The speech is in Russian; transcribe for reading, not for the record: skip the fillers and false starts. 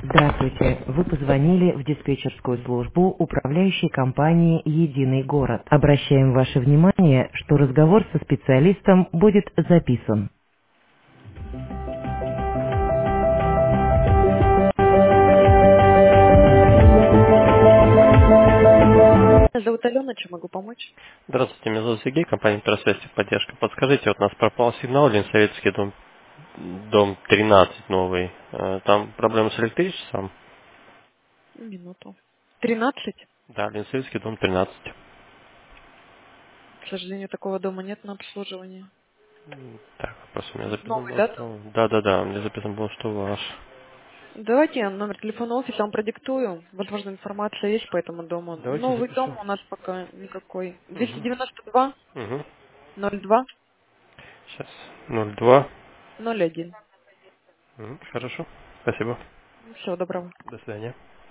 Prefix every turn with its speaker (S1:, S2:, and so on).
S1: Здравствуйте. Вы позвонили в диспетчерскую службу управляющей компании «Единый город». Обращаем ваше внимание, что разговор со специалистом будет записан. Меня зовут Алена, чем могу помочь?
S2: Здравствуйте, меня зовут Сергей, компания «Микросвязь техподдержка». Подскажите, вот у нас пропал сигнал, Ленсоветский дом 13 новый. Там проблемы с электричеством?
S1: Минуту. 13?
S2: Да, Ленсоветский дом 13.
S1: К сожалению, такого дома нет на обслуживании.
S2: Так, просто у меня записан
S1: Новый,
S2: был,
S1: да, дом?
S2: что... Да, у меня записан был, что ваш.
S1: Давайте я номер телефона офиса вам продиктую. Возможно, информация есть по этому дому.
S2: Давайте
S1: Новый дом
S2: запишу.
S1: у нас пока никакой.
S2: Угу.
S1: 292
S2: Угу.
S1: 02
S2: Сейчас. 02.
S1: 01.
S2: Хорошо. Спасибо.
S1: Всего доброго.
S2: До свидания.